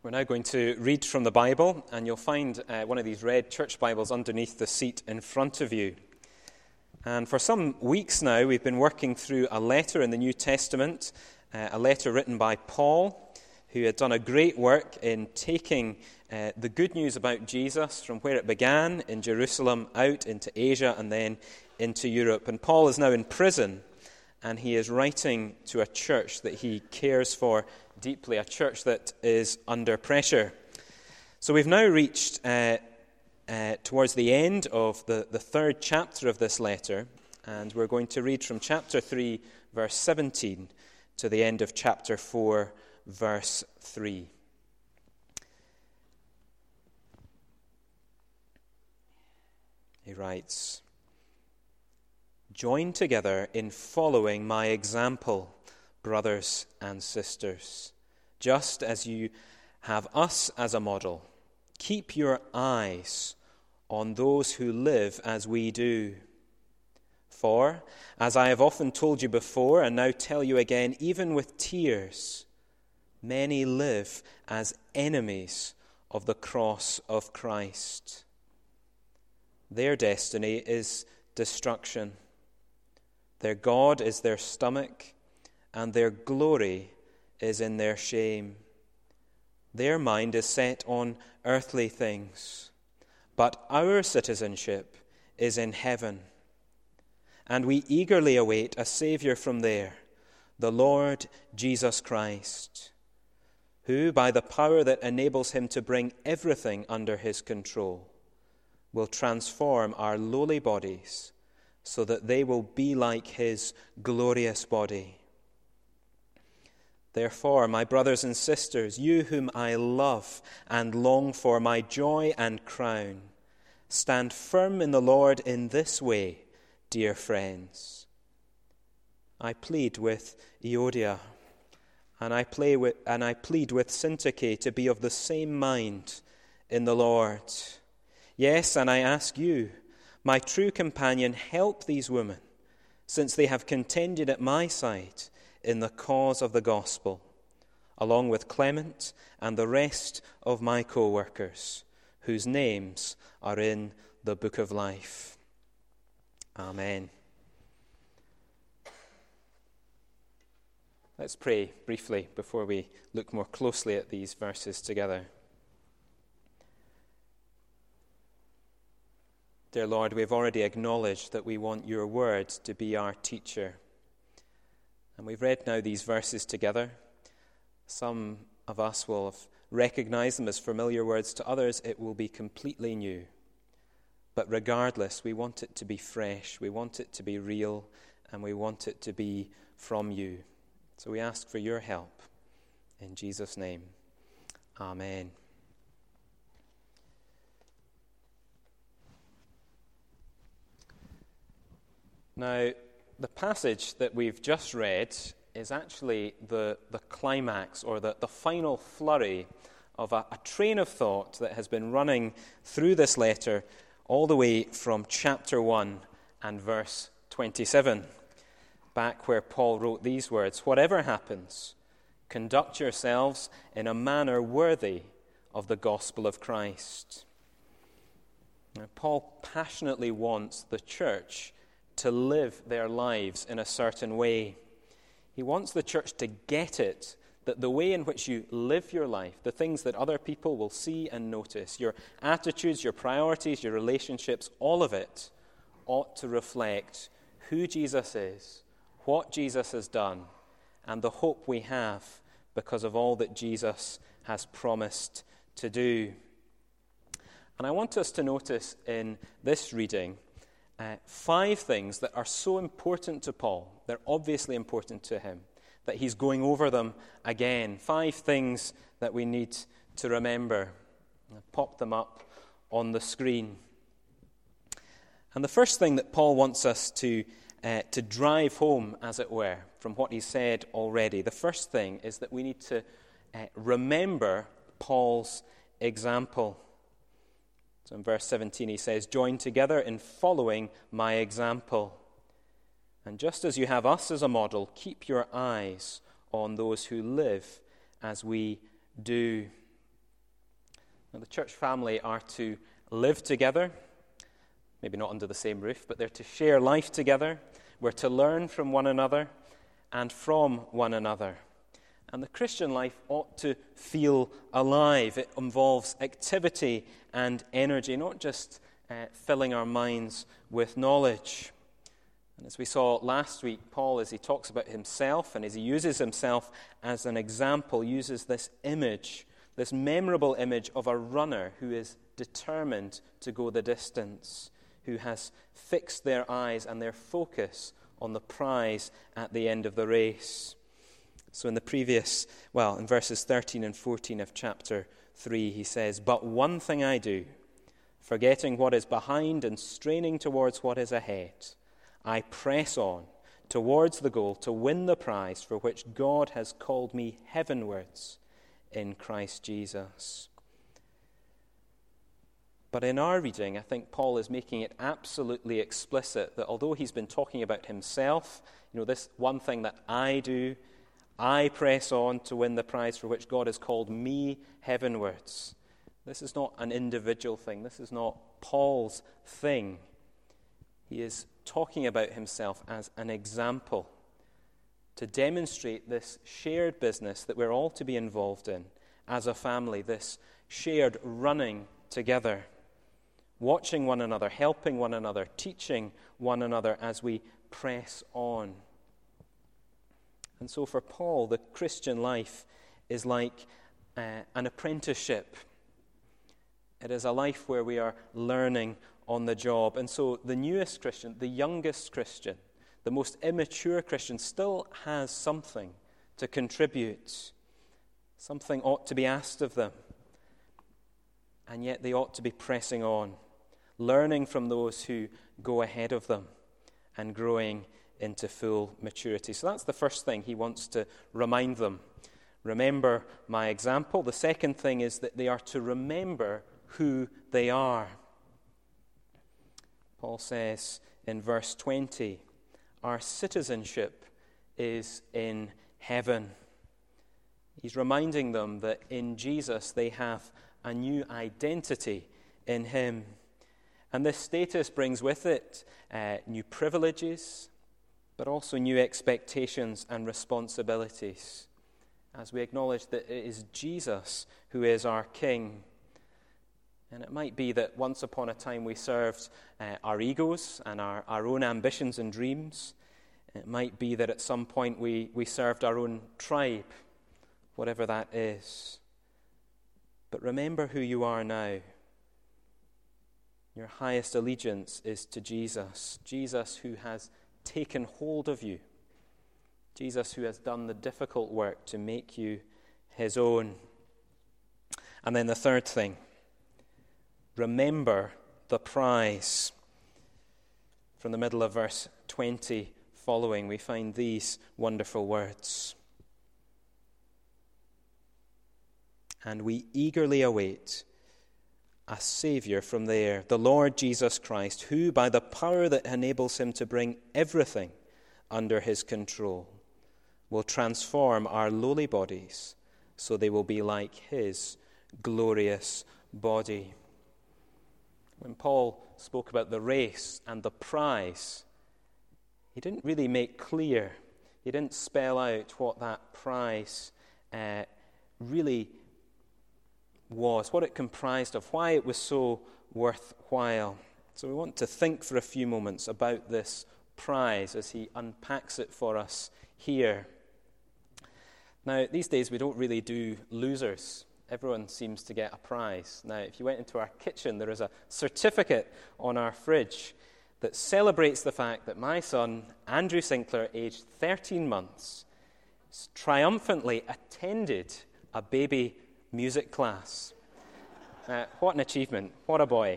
We're now going to read from the Bible, and you'll find one of these red church Bibles underneath the seat in front of you. And for some weeks now, we've been working through a letter in the New Testament, a letter written by Paul, who had done a great work in taking the good news about Jesus from where it began in Jerusalem out into Asia and then into Europe. And Paul is now in prison, and he is writing to a church that he cares for deeply, a church that is under pressure. So we've now reached towards the end of the third chapter of this letter, and we're going to read from chapter 3, verse 17, to the end of chapter 4, verse 3. He writes, "Join together in following my example, brothers and sisters, just as you have us as a model. Keep your eyes on those who live as we do. For, as I have often told you before, and now tell you again, even with tears, many live as enemies of the cross of Christ. Their destiny is destruction. Their God is their stomach, and their glory is in their shame. Their mind is set on earthly things, but our citizenship is in heaven, and we eagerly await a Savior from there, the Lord Jesus Christ, who, by the power that enables him to bring everything under his control, will transform our lowly bodies so that they will be like his glorious body. Therefore, my brothers and sisters, you whom I love and long for, my joy and crown, stand firm in the Lord in this way, dear friends. I plead with Euodia, and I plead with Syntyche to be of the same mind in the Lord. Yes, and I ask you, my true companion, help these women, since they have contended at my side in the cause of the gospel, along with Clement and the rest of my co-workers, whose names are in the book of life. Amen." Let's pray briefly before we look more closely at these verses together. Dear Lord, we've already acknowledged that we want your word to be our teacher. And we've read now these verses together. Some of us will have recognized them as familiar words. To others, it will be completely new. But regardless, we want it to be fresh. We want it to be real. And we want it to be from you. So we ask for your help. In Jesus' name, amen. Now, the passage that we've just read is actually the climax or the final flurry of a train of thought that has been running through this letter all the way from chapter 1 and verse 27, back where Paul wrote these words, "Whatever happens, conduct yourselves in a manner worthy of the gospel of Christ." Now, Paul passionately wants the church to live their lives in a certain way. He wants the church to get it, that the way in which you live your life, the things that other people will see and notice, your attitudes, your priorities, your relationships, all of it ought to reflect who Jesus is, what Jesus has done, and the hope we have because of all that Jesus has promised to do. And I want us to notice in this reading 5 things that are so important to Paul. They're obviously important to him, that he's going over them again. 5 things that we need to remember. I've popped them up on the screen. And the first thing that Paul wants us to drive home, as it were, from what he said already, the first thing is that we need to remember Paul's example. So in verse 17 he says, "Join together in following my example. And just as you have us as a model, keep your eyes on those who live as we do." Now, the church family are to live together, maybe not under the same roof, but they're to share life together. We're to learn from one another and from one another. And the Christian life ought to feel alive. It involves activity and energy, not just filling our minds with knowledge. And as we saw last week, Paul, as he talks about himself and as he uses himself as an example, uses this image, this memorable image of a runner who is determined to go the distance, who has fixed their eyes and their focus on the prize at the end of the race. So in verses 13 and 14 of chapter 3, he says, "But one thing I do, forgetting what is behind and straining towards what is ahead, I press on towards the goal to win the prize for which God has called me heavenwards in Christ Jesus." But in our reading, I think Paul is making it absolutely explicit that although he's been talking about himself, this one thing that I do, I press on to win the prize for which God has called me heavenwards. This is not an individual thing. This is not Paul's thing. He is talking about himself as an example to demonstrate this shared business that we're all to be involved in as a family, this shared running together, watching one another, helping one another, teaching one another as we press on. And so for Paul, the Christian life is like an apprenticeship. It is a life where we are learning on the job. And so the newest Christian, the youngest Christian, the most immature Christian still has something to contribute. Something ought to be asked of them. And yet they ought to be pressing on, learning from those who go ahead of them and growing into full maturity. So that's the first thing he wants to remind them. Remember my example. The second thing is that they are to remember who they are. Paul says in verse 20, our citizenship is in heaven. He's reminding them that in Jesus they have a new identity in him. And this status brings with it new privileges, but also new expectations and responsibilities, as we acknowledge that it is Jesus who is our King. And it might be that once upon a time we served our egos and our own ambitions and dreams. It might be that at some point we served our own tribe, whatever that is. But remember who you are now. Your highest allegiance is to Jesus. Jesus who has taken hold of you. Jesus who has done the difficult work to make you his own. And then the third thing, remember the prize. From the middle of verse 20 following, we find these wonderful words. And we eagerly await a Savior from there, the Lord Jesus Christ, who, by the power that enables him to bring everything under his control, will transform our lowly bodies so they will be like his glorious body. When Paul spoke about the race and the prize, he didn't really make clear, he didn't spell out what that prize really was, what it comprised of, why it was so worthwhile. So we want to think for a few moments about this prize as he unpacks it for us here. Now, these days we don't really do losers. Everyone seems to get a prize. Now, if you went into our kitchen, there is a certificate on our fridge that celebrates the fact that my son, Andrew Sinclair, aged 13 months, triumphantly attended a baby music class. What an achievement. What a boy.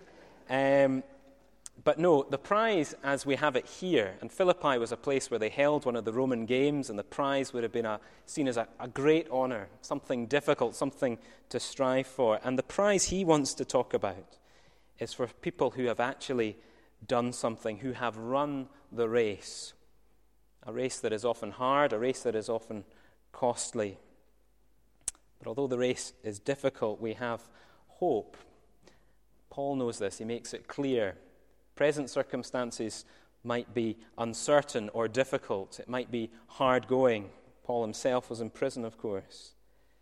But no, the prize as we have it here, and Philippi was a place where they held one of the Roman games, and the prize would have been seen as a great honor, something difficult, something to strive for. And the prize he wants to talk about is for people who have actually done something, who have run the race. A race that is often hard, a race that is often costly. But although the race is difficult, we have hope. Paul knows this. He makes it clear. Present circumstances might be uncertain or difficult. It might be hard going. Paul himself was in prison, of course.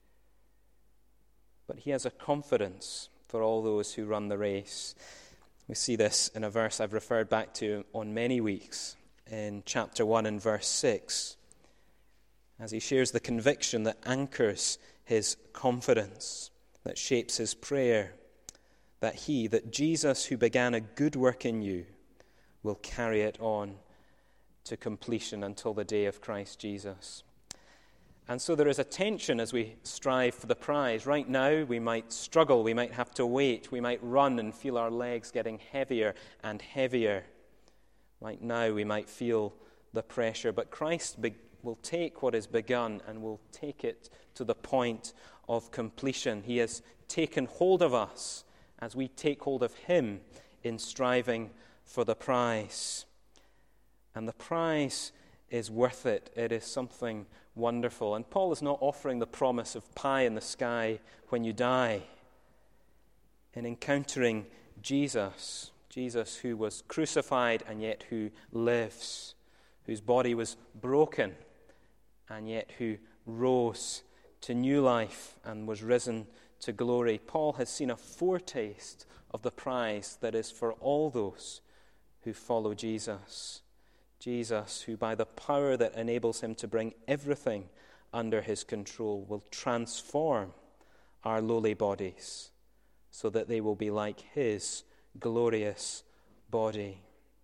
But he has a confidence for all those who run the race. We see this in a verse I've referred back to on many weeks, in chapter 1 and verse 6, as he shares the conviction that anchors his confidence, that shapes his prayer, that Jesus, who began a good work in you, will carry it on to completion until the day of Christ Jesus. And so there is a tension as we strive for the prize. Right now, we might struggle, we might have to wait, we might run and feel our legs getting heavier and heavier. Right now, we might feel the pressure, but Christ will take what is begun and will take it to the point of completion. He has taken hold of us as we take hold of him in striving for the prize. And the prize is worth it. It is something wonderful. And Paul is not offering the promise of pie in the sky when you die. In encountering Jesus who was crucified and yet who lives, whose body was broken and yet who rose to new life and was risen to glory, Paul has seen a foretaste of the prize that is for all those who follow Jesus. Jesus, who by the power that enables him to bring everything under his control, will transform our lowly bodies so that they will be like his glorious body.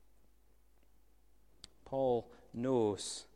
Paul knows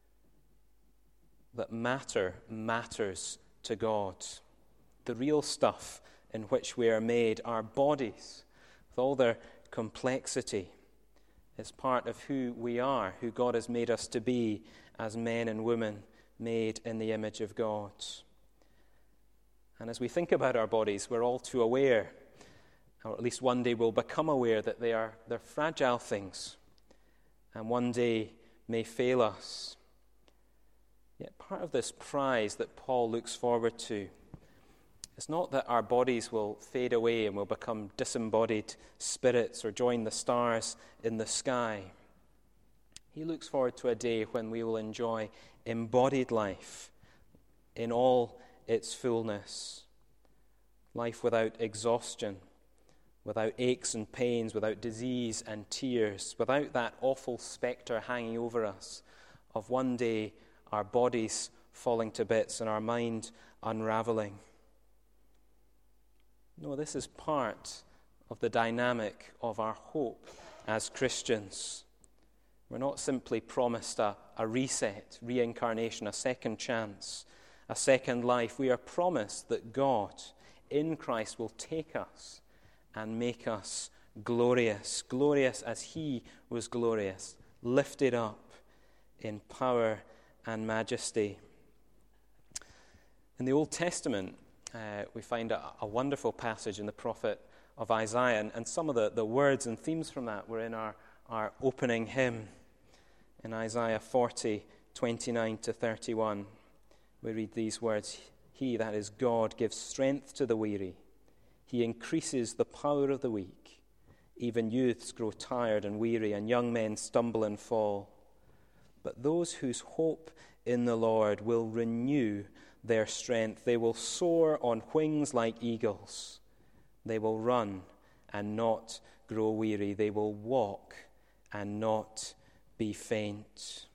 that matter matters to God. The real stuff in which we are made, our bodies, with all their complexity, is part of who we are, who God has made us to be as men and women made in the image of God. And as we think about our bodies, we're all too aware, or at least one day we'll become aware that they're fragile things, and one day may fail us. Yet part of this prize that Paul looks forward to is not that our bodies will fade away and will become disembodied spirits or join the stars in the sky. He looks forward to a day when we will enjoy embodied life in all its fullness. Life without exhaustion, without aches and pains, without disease and tears, without that awful spectre hanging over us of one day our bodies falling to bits and our mind unraveling. No, this is part of the dynamic of our hope as Christians. We're not simply promised a reset, reincarnation, a second chance, a second life. We are promised that God in Christ will take us and make us glorious, glorious as he was glorious, lifted up in power and majesty. In the Old Testament, we find a wonderful passage in the prophet of Isaiah, and some of the words and themes from that were in our opening hymn in Isaiah 40, 29 to 31. We read these words: He, that is God, gives strength to the weary. He increases the power of the weak. Even youths grow tired and weary, and young men stumble and fall. But those whose hope in the Lord will renew their strength. They will soar on wings like eagles. They will run and not grow weary. They will walk and not be faint.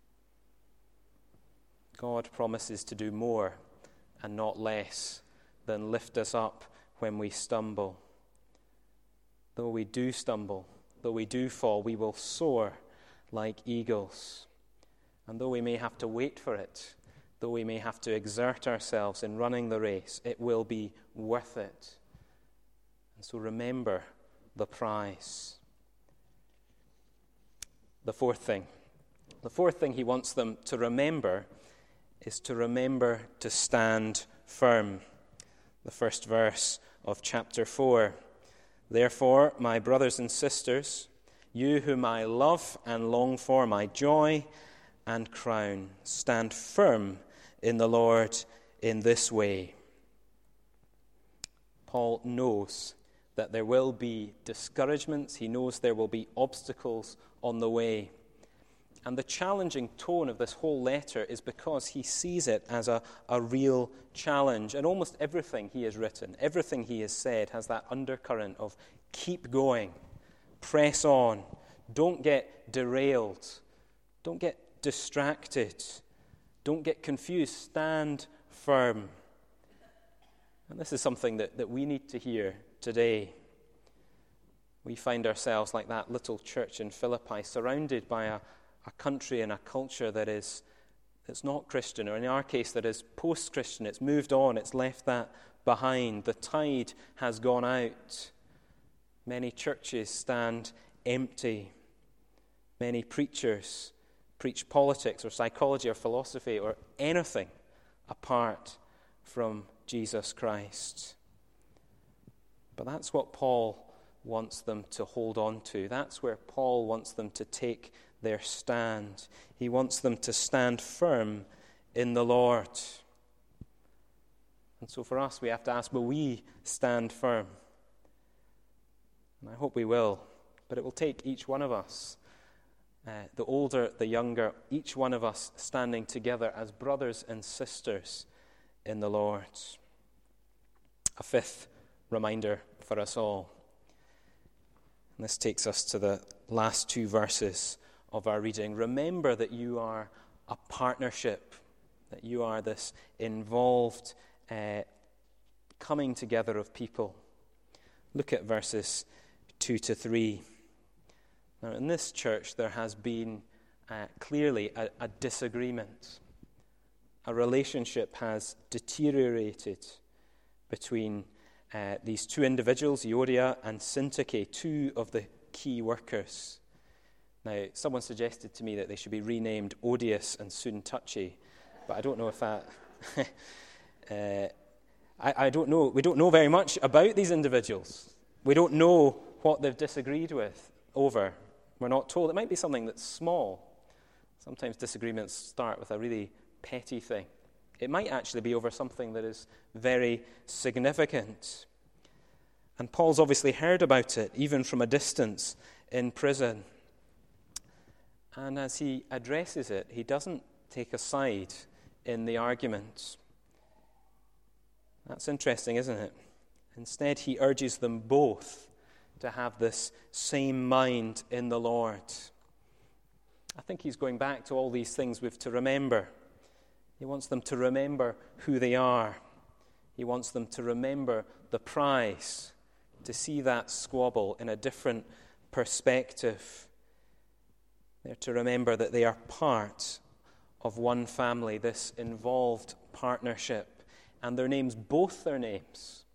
God promises to do more and not less than lift us up when we stumble. Though we do stumble, though we do fall, we will soar like eagles. And though we may have to wait for it, though we may have to exert ourselves in running the race, it will be worth it. And so remember the prize. The fourth thing he wants them to remember is to remember to stand firm. The first verse of chapter 4. Therefore, my brothers and sisters, you whom I love and long for, my joy and crown, stand firm in the Lord in this way. Paul knows that there will be discouragements. He knows there will be obstacles on the way. And the challenging tone of this whole letter is because he sees it as a real challenge. And almost everything he has written, everything he has said, has that undercurrent of keep going, press on, don't get derailed, don't get distracted, don't get confused, stand firm. And this is something that we need to hear today. We find ourselves like that little church in Philippi, surrounded by a country and a culture that's not Christian, or in our case, that is post-Christian. It's moved on, it's left that behind. The tide has gone out. Many churches stand empty. Many preachers preach politics or psychology or philosophy or anything apart from Jesus Christ. But that's what Paul wants them to hold on to. That's where Paul wants them to take their stand. He wants them to stand firm in the Lord. And so for us, we have to ask, will we stand firm? And I hope we will. But it will take each one of us, the older, the younger, each one of us standing together as brothers and sisters in the Lord. A fifth reminder for us all. And this takes us to the last two verses of our reading. Remember that you are a partnership, that you are this involved coming together of people. Look at verses 2 to 3. Now, in this church, there has been clearly a disagreement. A relationship has deteriorated between these two individuals, Euodia and Syntyche, two of the key workers. Now, someone suggested to me that they should be renamed Odious and Soon Touchy, but I don't know if that... I don't know. We don't know very much about these individuals. We don't know what they've disagreed over. We're not told. It might be something that's small. Sometimes disagreements start with a really petty thing. It might actually be over something that is very significant. And Paul's obviously heard about it, even from a distance in prison. And as he addresses it, he doesn't take a side in the argument. That's interesting, isn't it? Instead, he urges them both to have this same mind in the Lord. I think he's going back to all these things we've to remember. He wants them to remember who they are. He wants them to remember the prize, to see that squabble in a different perspective. They're to remember that they are part of one family, this involved partnership. And their names, both their names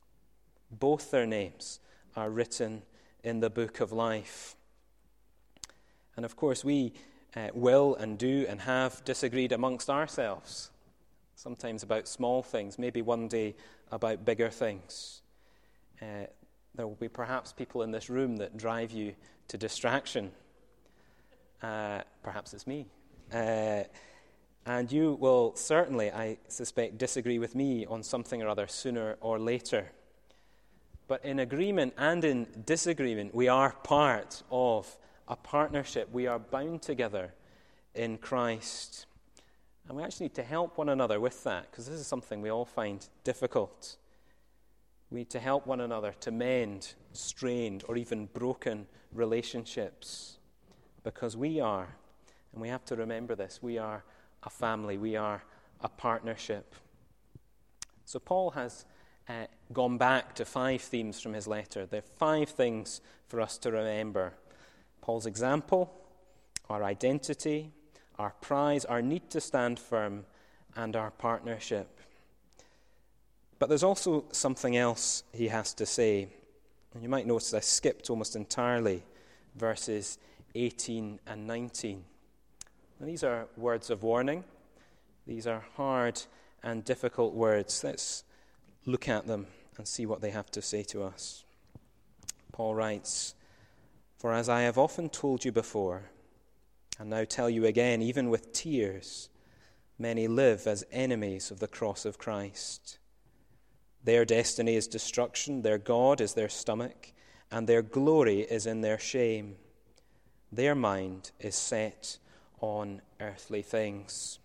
are written in the book of life. And of course, we will and do and have disagreed amongst ourselves, sometimes about small things, maybe one day about bigger things. There will be perhaps people in this room that drive you to distraction. Perhaps it's me. And you will certainly, I suspect, disagree with me on something or other sooner or later. But in agreement and in disagreement, we are part of a partnership. We are bound together in Christ. And we actually need to help one another with that, because this is something we all find difficult. We need to help one another to mend strained or even broken relationships, because we are, and we have to remember this, we are a family, we are a partnership. So Paul has gone back to 5 themes from his letter. There are 5 things for us to remember. Paul's example, our identity, our prize, our need to stand firm, and our partnership. But there's also something else he has to say. And you might notice I skipped almost entirely verses 18 and 19. Now, these are words of warning. These are hard and difficult words. Let's look at them and see what they have to say to us. Paul writes, "For as I have often told you before, and now tell you again, even with tears, many live as enemies of the cross of Christ. Their destiny is destruction, their God is their stomach, and their glory is in their shame. Their mind is set on earthly things.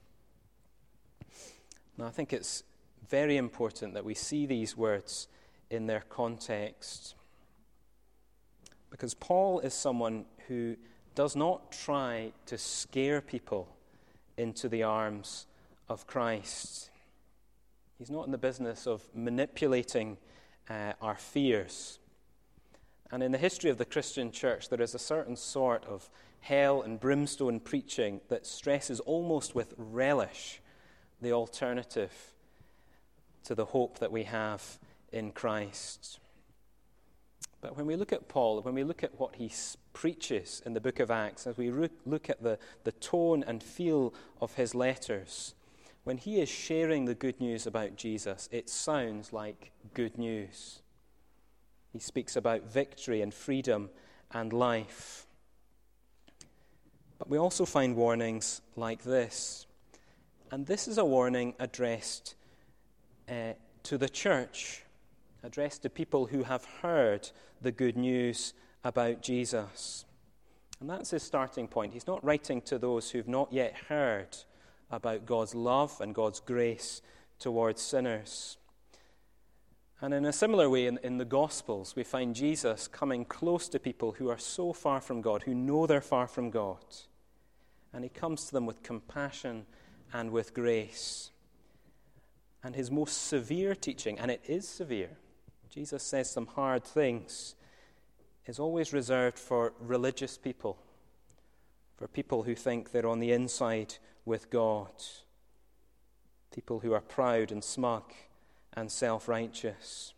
Now, I think it's very important that we see these words in their context, because Paul is someone who does not try to scare people into the arms of Christ. He's not in the business of manipulating our fears. And in the history of the Christian church, there is a certain sort of hell and brimstone preaching that stresses almost with relish the alternative to the hope that we have in Christ. But when we look at Paul, when we look at what he preaches in the book of Acts, as we look at the tone and feel of his letters, when he is sharing the good news about Jesus, it sounds like good news. He speaks about victory and freedom and life. But we also find warnings like this. And this is a warning addressed to the church, addressed to people who have heard the good news about Jesus. And that's his starting point. He's not writing to those who've not yet heard about God's love and God's grace towards sinners. And in a similar way, in the Gospels, we find Jesus coming close to people who are so far from God, who know they're far from God. And he comes to them with compassion and with grace. And his most severe teaching, and it is severe, Jesus says some hard things, is always reserved for religious people, for people who think they're on the inside with God, people who are proud and smug and self-righteous.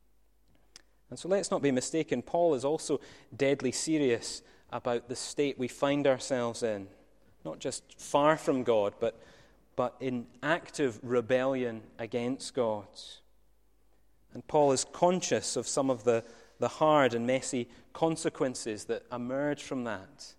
And so let's not be mistaken, Paul is also deadly serious about the state we find ourselves in, not just far from God, but in active rebellion against God. And Paul is conscious of some of the hard and messy consequences that emerge from that.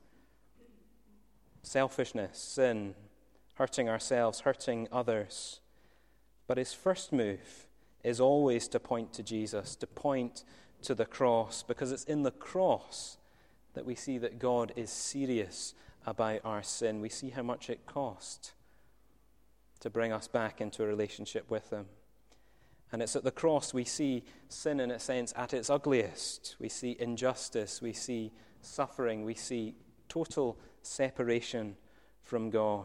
Selfishness, sin, hurting ourselves, hurting others. But his first move is always to point to Jesus, to point to the cross, because it's in the cross that we see that God is serious about our sin. We see how much it cost to bring us back into a relationship with him. And it's at the cross we see sin, in a sense, at its ugliest. We see injustice, we see suffering, we see total separation from God.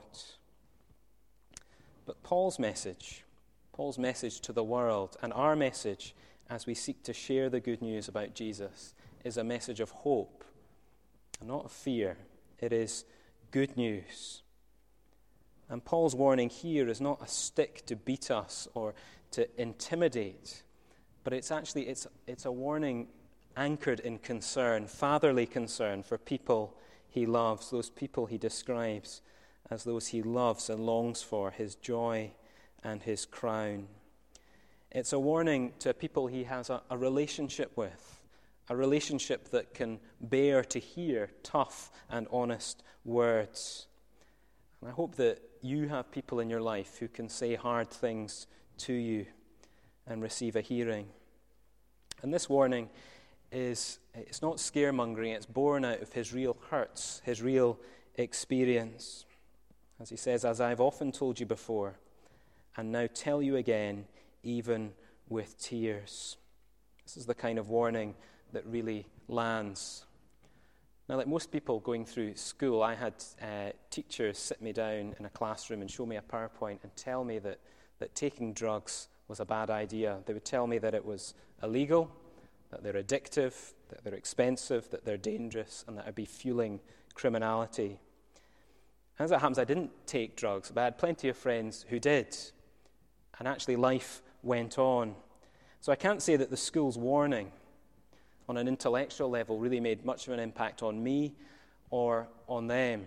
But Paul's message to the world, and our message as we seek to share the good news about Jesus, is a message of hope, and not of fear. It is good news. And Paul's warning here is not a stick to beat us or to intimidate, but it's a warning anchored in concern, fatherly concern for people he loves, those people he describes as those he loves and longs for, his joy and his crown. It's a warning to people he has a relationship with, a relationship that can bear to hear tough and honest words. And I hope that you have people in your life who can say hard things to you and receive a hearing. And this warning it's not scaremongering, it's born out of his real hurts, his real experience. As he says, as I've often told you before, and now tell you again, even with tears. This is the kind of warning that really lands. Now, like most people going through school, I had teachers sit me down in a classroom and show me a PowerPoint and tell me that taking drugs was a bad idea. They would tell me that it was illegal, that they're addictive, that they're expensive, that they're dangerous, and that I'd be fueling criminality. As it happens, I didn't take drugs, but I had plenty of friends who did. And actually, life went on. So I can't say that the school's warning on an intellectual level really made much of an impact on me or on them.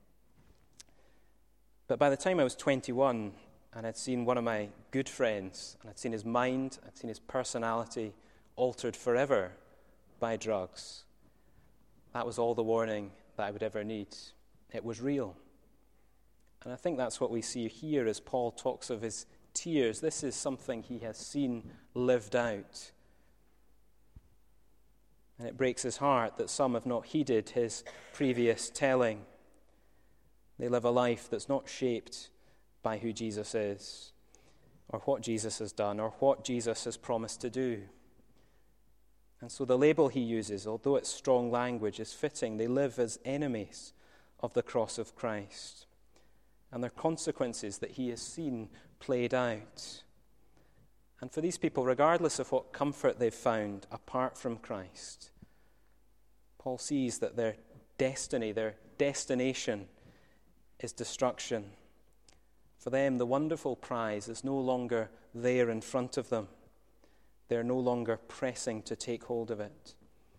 But by the time I was 21, and I'd seen one of my good friends, and I'd seen his mind, I'd seen his personality altered forever by drugs, that was all the warning that I would ever need. It was real. And I think that's what we see here as Paul talks of his tears. This is something he has seen lived out. And it breaks his heart that some have not heeded his previous telling. They live a life that's not shaped by who Jesus is, or what Jesus has done, or what Jesus has promised to do. And so the label he uses, although it's strong language, is fitting. They live as enemies of the cross of Christ, and their consequences that he has seen played out. And for these people, regardless of what comfort they've found apart from Christ, Paul sees that their destiny, their destination is destruction. For them, the wonderful prize is no longer there in front of them. They're no longer pressing to take hold of it.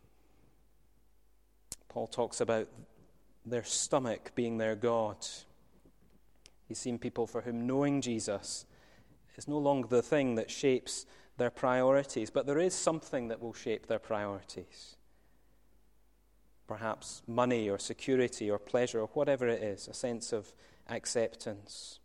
Paul talks about their stomach being their God. He's seen people for whom knowing Jesus is no longer the thing that shapes their priorities, but there is something that will shape their priorities. Perhaps money or security or pleasure or whatever it is, a sense of acceptance.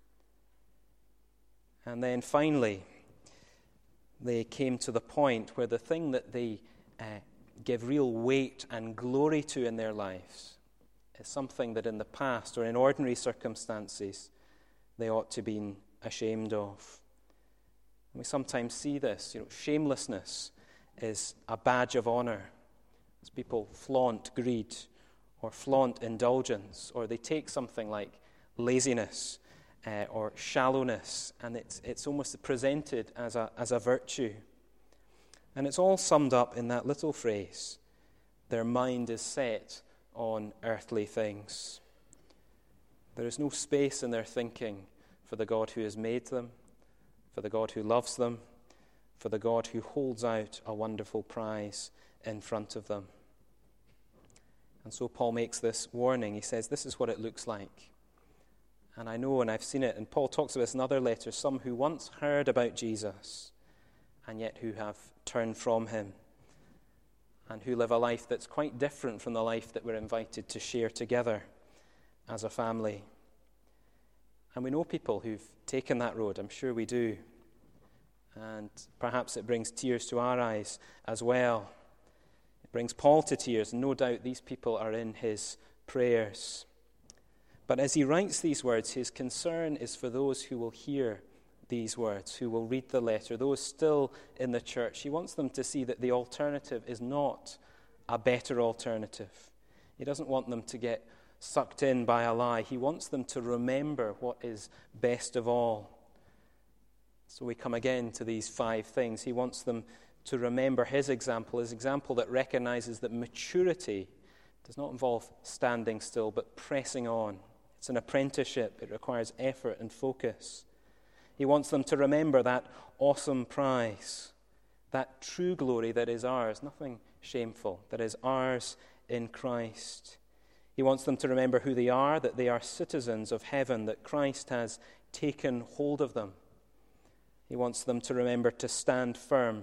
And then finally, they came to the point where the thing that they give real weight and glory to in their lives is something that in the past or in ordinary circumstances they ought to be ashamed of. And we sometimes see this. Shamelessness is a badge of honor. As people flaunt greed or flaunt indulgence, or they take something like laziness or shallowness, and it's almost presented as a virtue. And it's all summed up in that little phrase, their mind is set on earthly things. There is no space in their thinking for the God who has made them, for the God who loves them, for the God who holds out a wonderful prize in front of them. And so Paul makes this warning. He says, this is what it looks like. And I know, and I've seen it, and Paul talks about this in other letters, some who once heard about Jesus and yet who have turned from him and who live a life that's quite different from the life that we're invited to share together as a family. And we know people who've taken that road, I'm sure we do. And perhaps it brings tears to our eyes as well. It brings Paul to tears, and no doubt these people are in his prayers. But as he writes these words, his concern is for those who will hear these words, who will read the letter, those still in the church. He wants them to see that the alternative is not a better alternative. He doesn't want them to get sucked in by a lie. He wants them to remember what is best of all. So we come again to these 5 things. He wants them to remember his example that recognizes that maturity does not involve standing still, but pressing on. It's an apprenticeship. It requires effort and focus. He wants them to remember that awesome prize, that true glory that is ours, nothing shameful, that is ours in Christ. He wants them to remember who they are, that they are citizens of heaven, that Christ has taken hold of them. He wants them to remember to stand firm,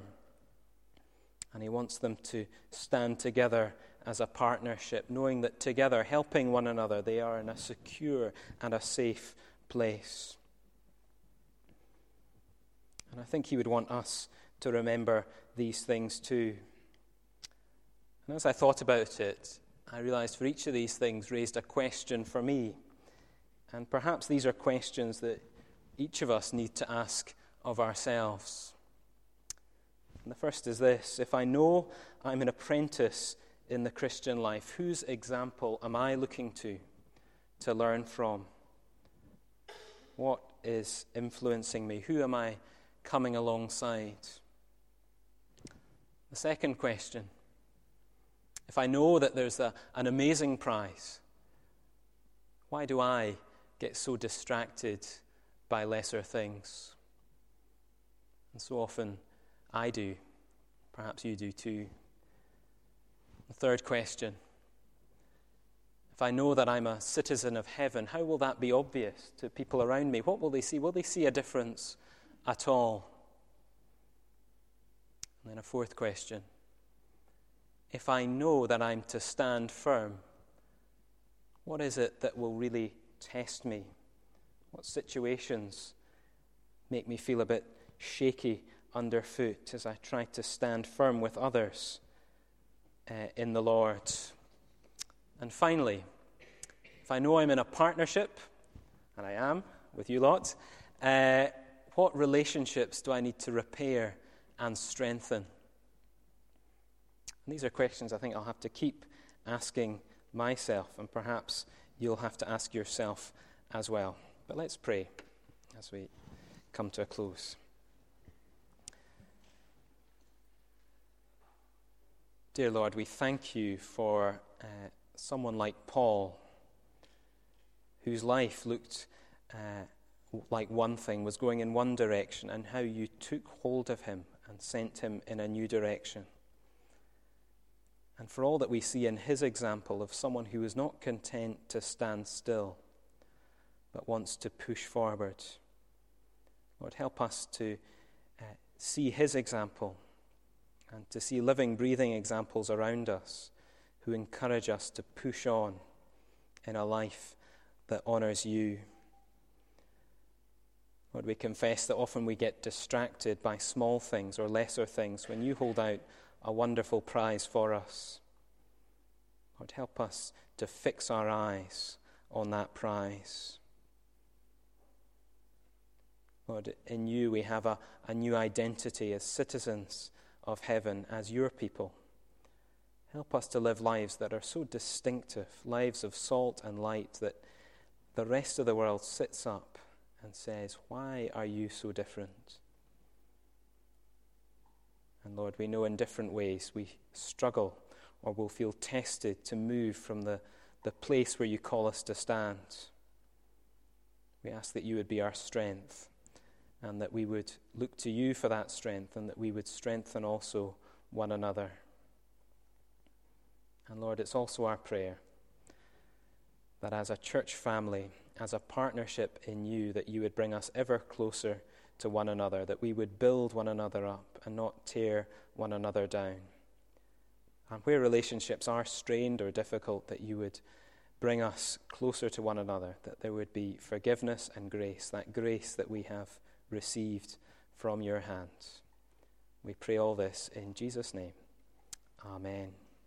and he wants them to stand together as a partnership, knowing that together, helping one another, they are in a secure and a safe place. And I think he would want us to remember these things too. And as I thought about it, I realized for each of these things raised a question for me. And perhaps these are questions that each of us need to ask of ourselves. And the first is this: if I know I'm an apprentice in the Christian life, whose example am I looking to learn from? What is influencing me? Who am I coming alongside? The second question: if I know that there's an amazing prize, why do I get so distracted by lesser things? And so often I do. Perhaps you do too. The third question: if I know that I'm a citizen of heaven, how will that be obvious to people around me? What will they see? Will they see a difference at all? And then a fourth question: if I know that I'm to stand firm, what is it that will really test me? What situations make me feel a bit shaky underfoot as I try to stand firm with others in the Lord. And finally, if I know I'm in a partnership, and I am with you lot, what relationships do I need to repair and strengthen? And these are questions I think I'll have to keep asking myself, and perhaps you'll have to ask yourself as well. But let's pray as we come to a close. Dear Lord, we thank you for someone like Paul, whose life looked like one thing, was going in one direction, and how you took hold of him and sent him in a new direction. And for all that we see in his example of someone who is not content to stand still, but wants to push forward. Lord, help us to see his example and to see living, breathing examples around us who encourage us to push on in a life that honors you. Lord, we confess that often we get distracted by small things or lesser things when you hold out a wonderful prize for us. Lord, help us to fix our eyes on that prize. Lord, in you we have a new identity as citizens of heaven, as your people. Help us to live lives that are so distinctive, lives of salt and light, that the rest of the world sits up and says, why are you so different? And Lord, we know in different ways we struggle or will feel tested to move from the place where you call us to stand. We ask that you would be our strength, and that we would look to you for that strength, and that we would strengthen also one another. And Lord, it's also our prayer that as a church family, as a partnership in you, that you would bring us ever closer to one another, that we would build one another up and not tear one another down. And where relationships are strained or difficult, that you would bring us closer to one another, that there would be forgiveness and grace, that grace that we have received from your hands. We pray all this in Jesus' name. Amen.